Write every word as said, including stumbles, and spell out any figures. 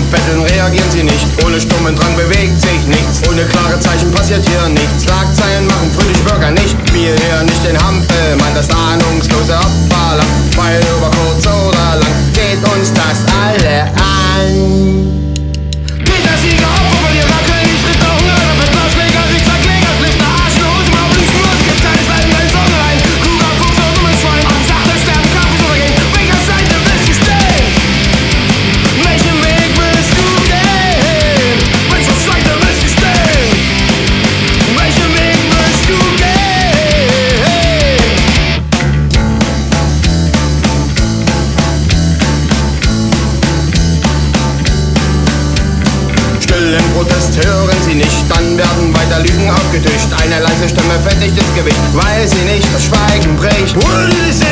Betteln reagieren sie nicht, ohne stummen Drang bewegt sich nichts. Ohne klare Zeichen passiert hier nichts. Schlagzeilen machen fröhlich Bürger nicht. Wir hier nicht den Hampelmann, das ahnungslose Opferland. Weil über kurz oder lang geht uns das alle an. Peter Sieger, Opfer von ihrer Königsritter, Hunger, mit Blaschläger, Richter, Kläger, Schlichter, Arschlosen, Maulischen, Mus, gibt alles Leiden, dein Sonne rein. Kluger Fuchs und dummes Schwein, am Sachte sterben, Kampf übergehen. Welcher Seite willst du stehen? Welchen Weg willst du gehen? Welcher Seite willst du stehen? Welchen Weg willst du gehen? Stillen Protest hören sie nicht, dann werden weiter Lügen aufgetischt. Eine leise Stimme fällt nicht ins Gewicht, weil sie nicht das Schweigen bricht.